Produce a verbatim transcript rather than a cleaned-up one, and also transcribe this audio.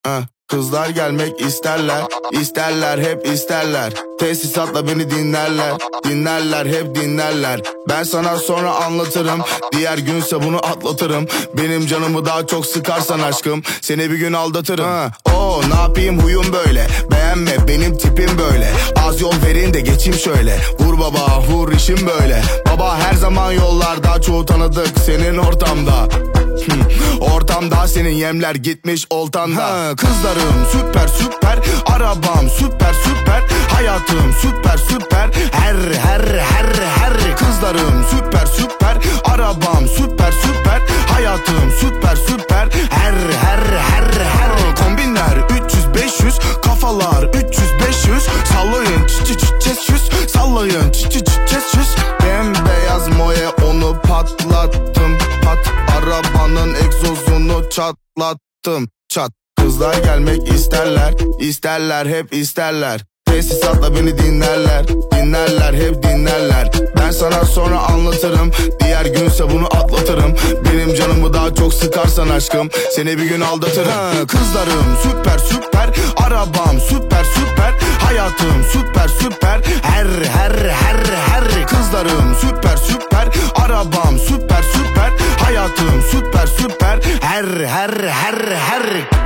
Ha. Kızlar gelmek isterler, isterler hep isterler. Tesisatla beni dinlerler, dinlerler hep dinlerler. Ben sana sonra anlatırım, diğer günse bunu atlatırım. Benim canımı daha çok sıkarsan aşkım, seni bir gün aldatırım. Ha. Oo, ne yapayım huyum böyle, beğenme benim tipim böyle. Az yol verin de geçeyim şöyle, vur baba vur işim böyle. Baba her zaman yollarda, çoğu tanıdık senin ortamda. Ortamda senin yemler gitmiş oltanda. Ha, kızlarım süper süper, arabam süper süper, hayatım süper süper, her her her her. Kızlarım süper süper, arabam süper süper, hayatım süper süper, her her her her. Kombinler üç yüz beş yüz, kafalar üç yüz beş yüz, sallayın çı çı çı çes yüz, sallayın çı çı çı çes yüz. Bembeyaz moye onu patlattım pat, arabanın egzozunu çatlattım çat. Kızlar gelmek isterler, isterler hep isterler. Tesisatla beni dinlerler, dinlerler hep dinlerler. Ben sana sonra anlatırım, diğer günse bunu atlatırım. Benim canımı daha çok sıkarsan aşkım, seni bir gün aldatırım. Ha, kızlarım süper süper, arabam süper süper, hayatım süper süper, her her her her. Kızlarım süper süper, arabam süper süper, hayatım süper süper, her her her her.